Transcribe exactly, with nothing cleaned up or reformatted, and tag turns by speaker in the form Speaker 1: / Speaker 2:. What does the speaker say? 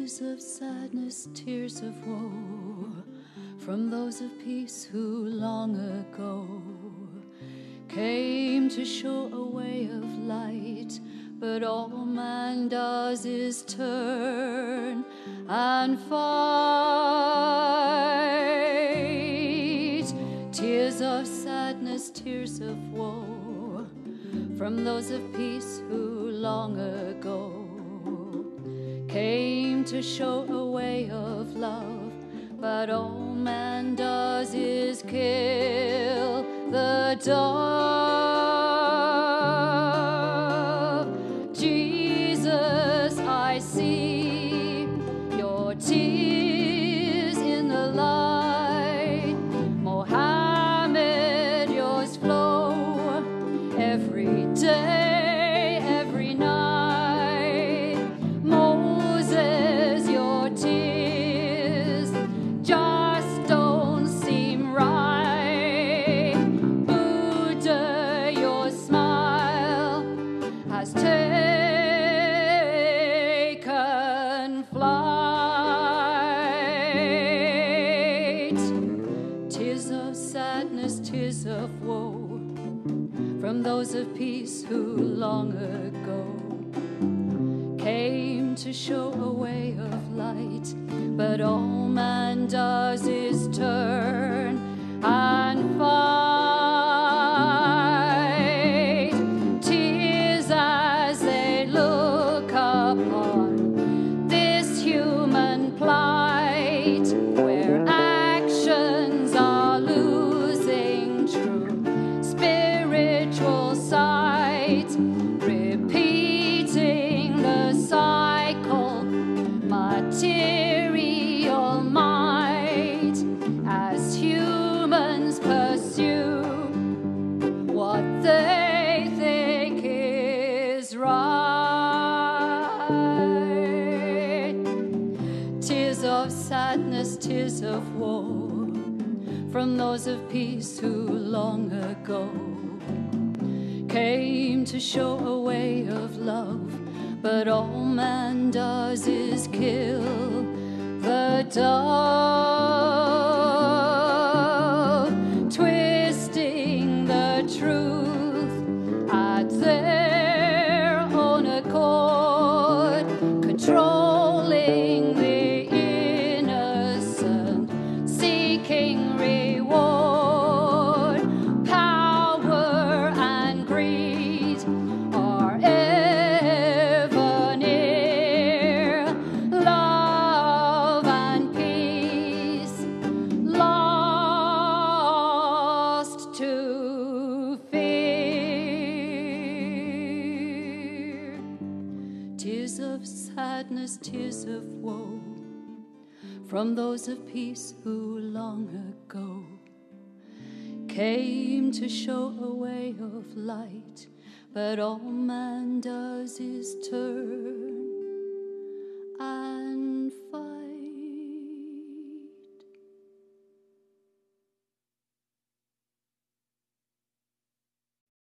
Speaker 1: Tears of sadness, tears of woe, from those of peace who long ago came to show a way of light. But all man does is turn and fight. Tears of sadness, tears of woe, from those of peace who long ago came to show a way of love. But all man does is kill the dove. Jesus, I see your tears in the light. Mohammed, yours flow every day, every night. Moses, your tears just don't seem right. Buddha, your smile has taken flight. Tears of sadness, tears of woe, from those of peace who long ago came to show a way of light. But all man does is turn and fight. Tears as they look upon this human plight, where actions are losing true spiritual sight, repeating the cycle, material might, as humans pursue what they think is right. Tears of sadness, tears of woe, from those of peace who long ago came to show a way of love. But all man does is kill the dove, twisting the truth at their own accord, controlling the innocent, seeking reward. Power and greed are ever near. Love and peace lost to fear. Tears of sadness, tears of woe, from those of peace who long ago came to show a way of light. But all man does is turn